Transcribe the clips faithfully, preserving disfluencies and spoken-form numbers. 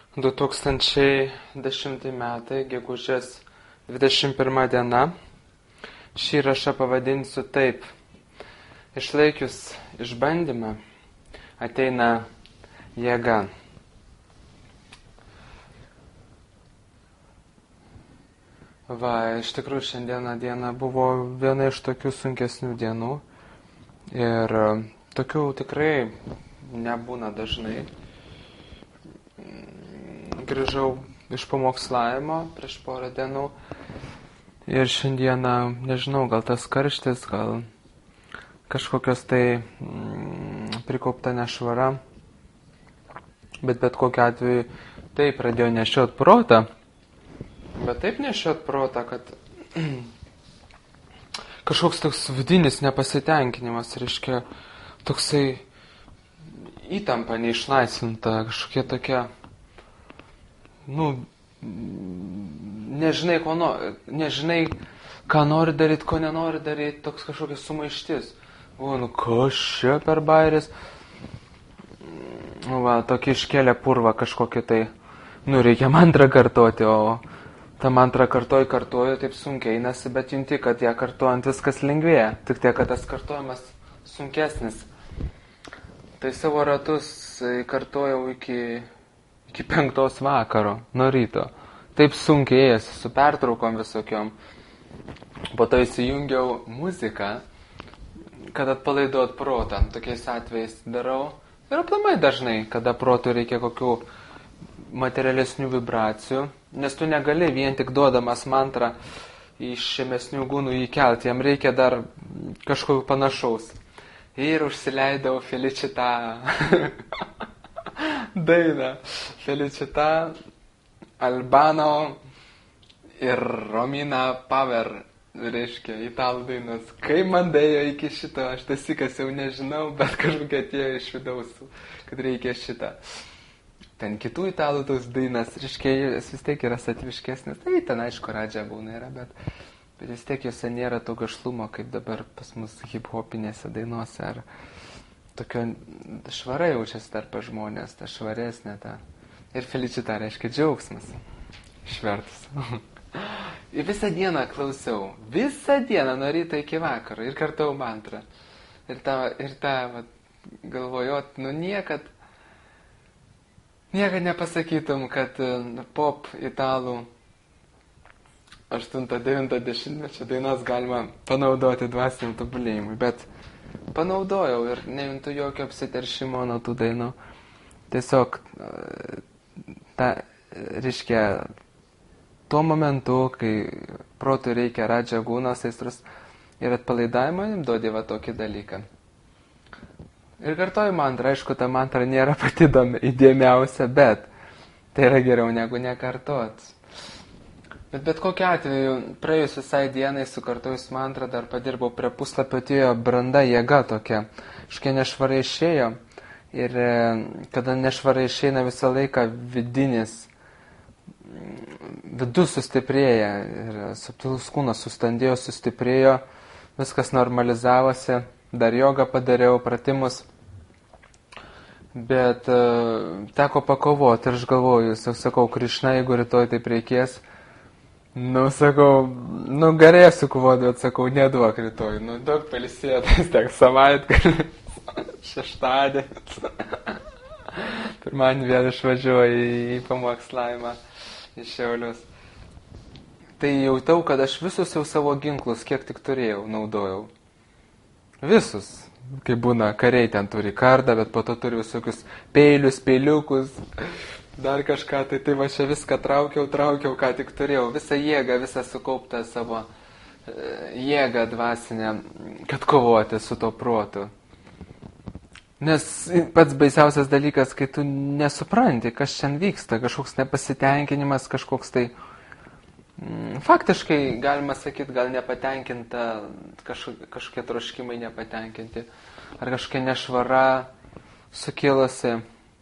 du tūkstančiai dešimti metai, gegužės dvidešimt pirma diena. Šį įrašą pavadinsiu taip. Išlaikius išbandymą ateina jėga. Va, iš tikrųjų šiandieną diena buvo viena iš tokių sunkesnių dienų. Ir tokių tikrai nebūna dažnai. Grįžau iš pamokslavimo prieš porą dienų. Ir šiandieną, nežinau, gal tas karštis, gal kažkokios tai mm, prikaupta nešvara. Bet bet kokiu atveju tai pradėjo nešiot protą. Bet taip nešiot protą, kad kažkoks toks vidinis nepasitenkinimas, reiškia, toksai įtampa neišlaisvinta, kažkokie tokie, nu, nežinai, ko nori, nežinai, ką nori daryti, ko nenori daryti, toks kažkokia sumaištis. O, nu, kas čia per bairis? Nu, va, tokį iškėlė purvą kažkokį tai, nu, reikia mantrą kartoti, o tą mantrą kartoju, kartoju, taip sunkiai einasi, bet junti, kad ją kartojant viskas lengvėja, tik tiek, kad tas kartojimas sunkesnis. Tai savo ratus kartojau iki, iki penktos vakaro, nuo ryto. Taip sunkiai ėjasi, su pertraukom visokiom. Po to įsijungiau muziką, kad atpalaiduot protą. Tokiais atvejais darau. Ir aplamai dažnai, kada protui reikia kokių materialesnių vibracijų, nes tu negali vien tik duodamas mantrą iš žemesnių gūnų įkelti, jam reikia dar kažkokio panašaus. Ir užsileidau Felicità dainą. Felicità, Albano ir Romina Power, reiškia, italų dainos. Kai man dėjo iki šito, aš tasikas jau nežinau, bet kažkokia atėjo iš vidaus, kad reikia šitą. Ten kitų italų tos dainas, reiškia, jis vis tiek yra satviškesnis. Tai ten, aišku, radžia būna yra, bet, bet vis tiek jose nėra to gašlumo, kaip dabar pas mus hip-hopinėse dainuose. Ar tokio švara jaučiasi tarp žmonės, ta švaresnė ta. Ir Felicità reiškia džiaugsmas. Išvertus. Ir visą dieną klausiau. Visą dieną nuo ryto iki vakaro. Ir kartau mantrą. Ir tą, ir tą va, galvojot, nu niekad, niekad nepasakytum, kad pop italų aštunto devinto dešimtmečio dainas galima panaudoti dvasiniam tobulėjimui. Bet panaudojau ir nejuntu jokio apsiteršimo nuo tų dainų. Tiesiog, ta, reiškia, tuo momentu, kai protui reikia radžia gūnos, aistros ir atpalaidavimo, jam duodi va tokį dalyką. Ir kartoju mantrą, aišku, ta mantra nėra pati įdėmiausia, bet tai yra geriau negu nekartot. Bet bet kokiu atveju, praėjus visai dienai sukartojus mantrą, dar padirbau prie puslapio, atėjo branda, jėga tokia, kažkokia nešvarai išėjo. Ir kada nešvarai išeina visą laiką vidinis, vidus sustiprėja ir subtilus kūnas sustandėjo, sustiprėjo, viskas normalizavosi, dar jogą padariau, pratimus, bet uh, teko pakovoti ir aš galvoju, sakau, Krišna, jeigu rytoj taip reikės, nu, sakau, nu, galėsiu kovoti, bet sakau, neduok rytoj, nu, daug pailsėtas, tiek savaitgalį, šeštadienis, pirmadienį vėl išvažiuoju į pamokslavimą į Šiaulius. Tai jautau, kad aš visus jau savo ginklus, kiek tik turėjau, naudojau. Visus. Kai būna, kariai ten turi kardą, bet po to turi visokius peilius, peiliukus, dar kažką. Tai tai va čia viską traukiau, traukiau, ką tik turėjau. Visą jėgą, visą sukauptą savo jėgą dvasinę, kad kovoti su to protu. Nes pats baisiausias dalykas, kai tu nesupranti, kas čia vyksta, kažkoks nepasitenkinimas, kažkoks tai, mm, faktiškai, galima sakyti, gal nepatenkinta, kažkokie, kažkokie troškimai nepatenkinti, ar kažkokia nešvara sukilusi.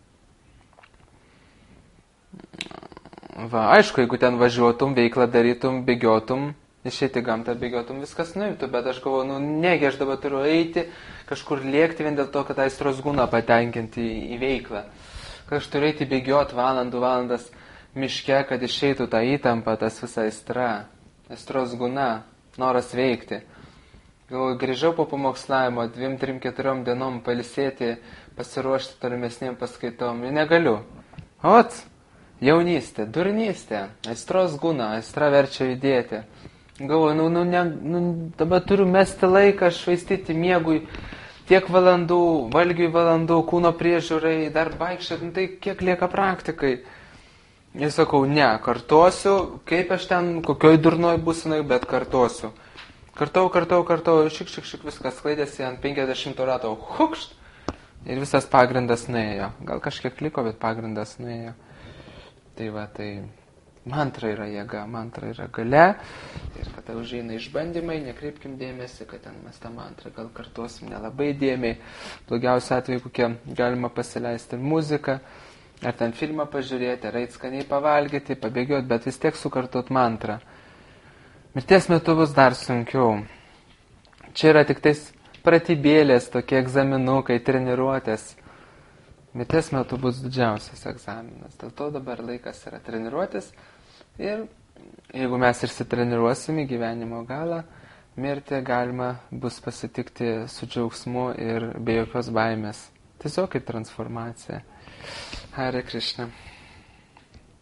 Va, aišku, jeigu ten važiuotum, veiklą darytum, bėgiotum, išeiti gamtą, bėgiotum, viskas nuimtų, bet aš galvoju, nu negi, aš dabar turiu eiti, kažkur lėkti vien dėl to, kad aistros gūną patenkinti į, į veiklą. kad aš turiu eiti bėgioti valandų valandas miške, kad išeitų tą įtampą, tas visa aistra, aistros guna, noras veikti. Galvoju, grįžau po pamokslavimo, dviem, trim, keturiom dienom pailsėti, pasiruošti tolimesniem paskaitom. Ir negaliu. Ot, jaunystė, durnystė, aistros guna, aistra verčia judėti. Galvoju, nu, nu, ne, nu, dabar turiu mesti laiką, švaistyti miegui, tiek valandų, valgiui valandų, kūno priežiūrai, dar vaikščioti, nu, tai kiek lieka praktikai. Ir sakau, ne, kartosiu, kaip aš ten, kokioj durnoj būsinai, bet kartosiu. Kartau, kartau, kartau, šik, šik, šik, viskas sklaidėsi ant penkiasdešimt ratų, hukšt, ir visas pagrindas nuėjo. Gal kažkiek liko, bet pagrindas nuėjo. Tai va, tai mantra yra jėga, mantra yra galia. Ir kada užeina išbandymai, nekreipkim dėmesį, kad ten mes tą mantrą gal kartuosim nelabai dėmiai. Blogiausia atveju, kokie galima pasileisti muziką, ar ten filmą pažiūrėti, ar eit skaniai pavalgyti, pabėgioti, bet vis tiek sukartot mantrą. Mirties metu bus dar sunkiau. Čia yra tik tais pratybėlės, tokie egzaminukai, treniruotės. Mirties metu bus didžiausias egzaminas. Dėl to dabar laikas yra treniruotis. Ir jeigu mes išsitreniruosime gyvenimo galą, mirtį galima bus pasitikti su džiaugsmu ir be jokios baimės. Tiesiog kaip transformacija. Hare Krishna.